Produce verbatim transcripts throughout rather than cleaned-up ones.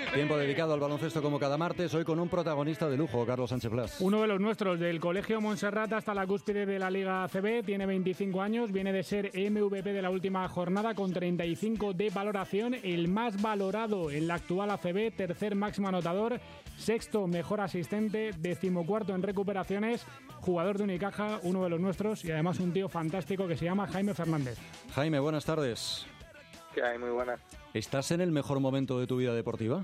Tiempo dedicado al baloncesto como cada martes, hoy con un protagonista de lujo, Carlos Sánchez Blas. Uno de los nuestros, del Colegio Montserrat hasta la cúspide de la Liga A C B, tiene veinticinco años, viene de ser M V P de la última jornada con treinta y cinco de valoración, el más valorado en la actual A C B, tercer máximo anotador, sexto mejor asistente, decimocuarto en recuperaciones, jugador de Unicaja, uno de los nuestros y además un tío fantástico que se llama Jaime Fernández. Jaime, buenas tardes. ¿Qué hay? Muy buenas. ¿Estás en el mejor momento de tu vida deportiva?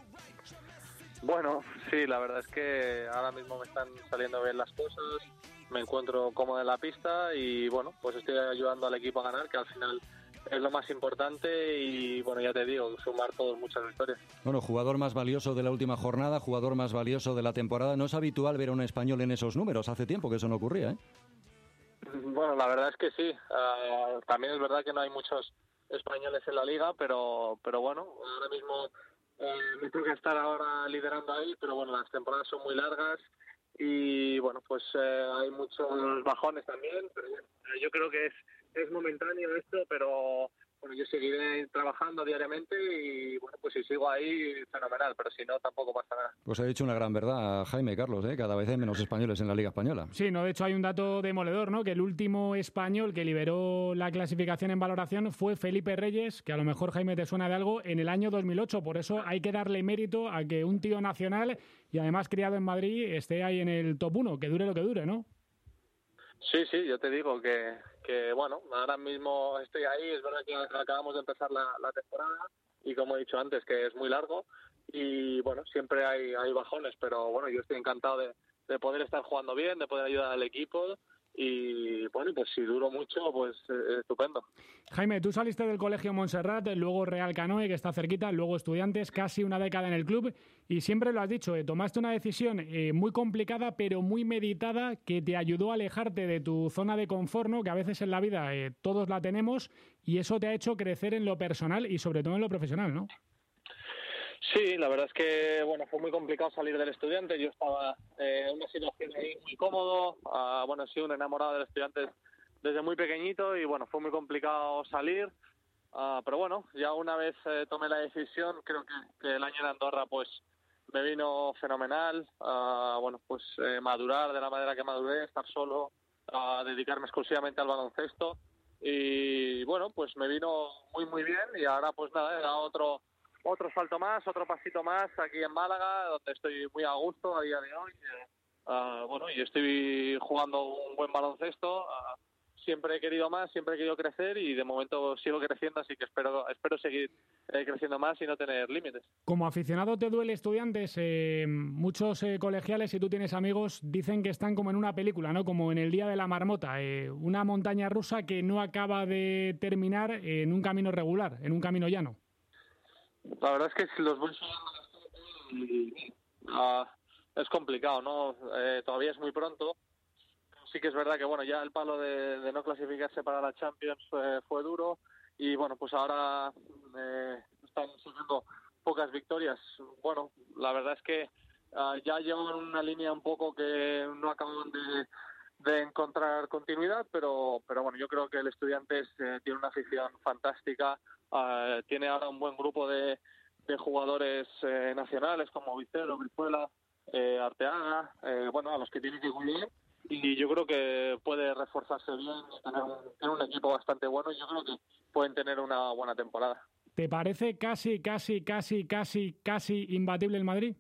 Bueno, sí, la verdad es que ahora mismo me están saliendo bien las cosas, me encuentro cómodo en la pista y bueno, pues estoy ayudando al equipo a ganar, que al final es lo más importante y bueno, ya te digo, sumar todos muchas victorias. Bueno, jugador más valioso de la última jornada, jugador más valioso de la temporada. No es habitual ver a un español en esos números, hace tiempo que eso no ocurría, ¿eh? Bueno, la verdad es que sí, uh, también es verdad que no hay muchos españoles en la liga, pero pero bueno, ahora mismo eh, me toca estar ahora liderando ahí, pero bueno, las temporadas son muy largas y bueno, pues eh, hay muchos bajones también, pero bueno, eh, yo creo que es es momentáneo esto, pero bueno, yo seguiré trabajando diariamente y bueno, pues si sigo ahí, fenomenal, pero si no, tampoco pasa nada. Pues ha dicho una gran verdad Jaime, Carlos, ¿eh? Cada vez hay menos españoles en la Liga Española. Sí, no, de hecho hay un dato demoledor, ¿no? Que el último español que liberó la clasificación en valoración fue Felipe Reyes, que a lo mejor, Jaime, te suena de algo, en el año dos mil ocho. Por eso hay que darle mérito a que un tío nacional y además criado en Madrid esté ahí en el top uno, que dure lo que dure, ¿no? Sí, sí, yo te digo que, que bueno, ahora mismo estoy ahí, es verdad que acabamos de empezar la, la temporada y como he dicho antes que es muy largo y bueno, siempre hay, hay bajones, pero bueno, yo estoy encantado de, de poder estar jugando bien, de poder ayudar al equipo y bueno, pues si duro mucho, pues eh, estupendo. Jaime, tú saliste del Colegio Montserrat, luego Real Canoe, que está cerquita, luego Estudiantes, casi una década en el club y siempre lo has dicho, eh, tomaste una decisión eh, muy complicada pero muy meditada que te ayudó a alejarte de tu zona de confort, ¿no? Que a veces en la vida eh, todos la tenemos y eso te ha hecho crecer en lo personal y sobre todo en lo profesional, ¿no? Sí, la verdad es que bueno, fue muy complicado salir del Estudiante. Yo estaba eh, en una situación ahí muy cómodo. Uh, bueno, he sido un enamorado del Estudiantes desde muy pequeñito y bueno, fue muy complicado salir. Uh, pero bueno, ya una vez eh, tomé la decisión, creo que, que el año en Andorra pues me vino fenomenal. Uh, bueno, pues eh, madurar de la manera que maduré, estar solo, uh, dedicarme exclusivamente al baloncesto y bueno, pues me vino muy muy bien y ahora pues nada, era otro Otro salto más, otro pasito más aquí en Málaga, donde estoy muy a gusto a día de hoy. Uh, bueno, y estoy jugando un buen baloncesto. Uh, siempre he querido más, siempre he querido crecer y de momento sigo creciendo, así que espero espero seguir eh, creciendo más y no tener límites. Como aficionado te duele Estudiantes, eh, muchos eh, colegiales, si tú tienes amigos, dicen que están como en una película, ¿no? Como en el Día de la Marmota, eh, una montaña rusa que no acaba de terminar en un camino regular, en un camino llano. La verdad es que si los voy subiendo uh, es complicado, ¿no? Eh, todavía es muy pronto. Sí que es verdad que bueno, ya el palo de, de no clasificarse para la Champions fue, fue duro y bueno, pues ahora eh, están subiendo pocas victorias. Bueno, la verdad es que uh, ya llevan una línea un poco que no acaban de, de encontrar continuidad, pero pero bueno, yo creo que el Estudiantes eh, tiene una afición fantástica. Uh, tiene ahora un buen grupo de, de jugadores eh, nacionales como Vicero, Brizuela, eh, Arteaga, eh, bueno, a los que tiene que cuidar y yo creo que puede reforzarse bien, tener un, tener un equipo bastante bueno y yo creo que pueden tener una buena temporada. ¿Te parece casi, casi, casi, casi, casi imbatible el Madrid?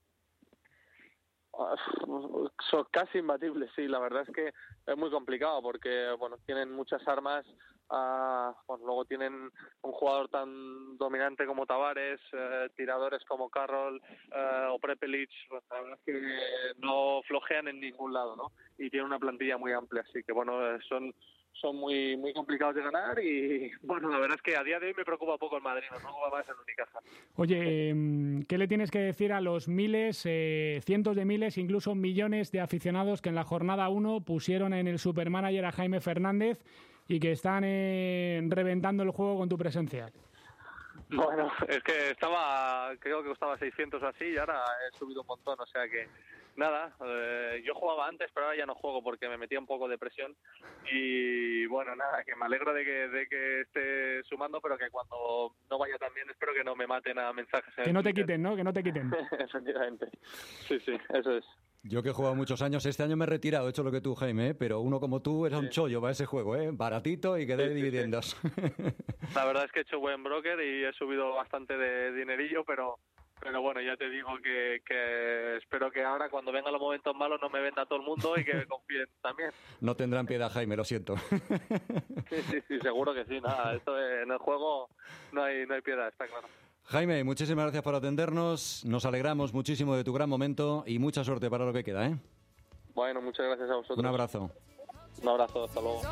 Uh, son casi imbatibles, sí, la verdad es que es muy complicado porque bueno, tienen muchas armas. Uh, bueno, luego tienen un jugador tan dominante como Tavares, eh, tiradores como Carroll eh, o Prepelic, la verdad es que no flojean en ningún lado, ¿no? Y tienen una plantilla muy amplia, así que bueno, son son muy muy complicados de ganar y bueno, la verdad es que a día de hoy me preocupa poco el Madrid, me preocupa más el Unicaja. Oye, ¿qué le tienes que decir a los miles, eh, cientos de miles, incluso millones de aficionados que en la jornada uno pusieron en el supermanager a Jaime Fernández y que están eh, reventando el juego con tu presencia? Bueno, es que estaba, creo que costaba seiscientos o así y ahora he subido un montón, o sea que nada, eh, yo jugaba antes pero ahora ya no juego porque me metía un poco de presión y bueno, bueno, nada, que me alegro de que, de que esté sumando, pero que cuando no vaya tan bien espero que no me maten a mensajes. Que no te quiten, ¿no? Que no te quiten. Efectivamente. Sí, sí, eso es. Yo que he jugado muchos años, este año me he retirado, he hecho lo que tú, Jaime, ¿eh? Pero uno como tú era sí. un chollo para ese juego, ¿eh? Baratito y que dé sí, dividendos. Sí, sí. La verdad es que he hecho buen broker y he subido bastante de dinerillo, pero pero bueno, ya te digo que, que espero que ahora cuando vengan los momentos malos no me venda todo el mundo y que me confíen también. No tendrán piedad, Jaime, lo siento. Sí, sí, sí, seguro que sí. Nada, esto en el juego no hay, no hay piedad, está claro. Jaime, muchísimas gracias por atendernos, nos alegramos muchísimo de tu gran momento y mucha suerte para lo que queda, ¿eh? Bueno, muchas gracias a vosotros. Un abrazo. Un abrazo, hasta luego.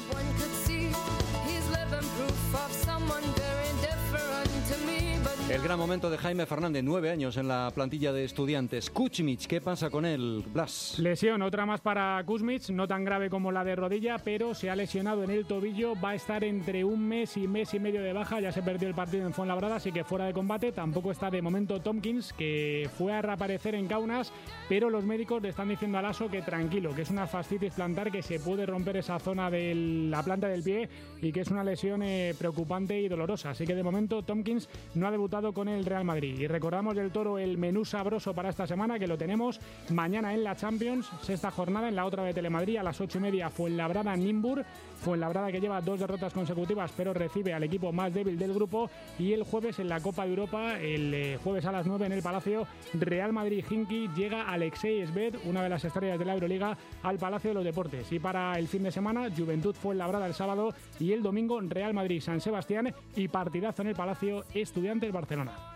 El gran momento de Jaime Fernández, nueve años en la plantilla de Estudiantes. Kuzmic, ¿qué pasa con él, Blas? Lesión, otra más para Kuzmic, no tan grave como la de rodilla, pero se ha lesionado en el tobillo, va a estar entre un mes y mes y medio de baja, ya se perdió el partido en Fuenlabrada, así que fuera de combate. Tampoco está de momento Tompkins, que fue a reaparecer en Kaunas, pero los médicos le están diciendo a Lasso que tranquilo, que es una fascitis plantar, que se puede romper esa zona de la planta del pie y que es una lesión eh, preocupante y dolorosa, así que de momento Tompkins no ha debutado con el Real Madrid. Y recordamos del Toro el menú sabroso para esta semana, que lo tenemos mañana en la Champions, sexta jornada en la otra de Telemadrid a las ocho y media, Fuenlabrada-Nymburk. Fuenlabrada que lleva dos derrotas consecutivas pero recibe al equipo más débil del grupo. Y el jueves en la Copa de Europa, el eh, jueves a las nueve en el Palacio, Real Madrid-Hinky, llega Alexei Esved, una de las estrellas de la Euroliga, al Palacio de los Deportes. Y para el fin de semana, Juventud Fuenlabrada el sábado y el domingo Real Madrid-San Sebastián y partidazo en el Palacio, Estudiantes Barcelona.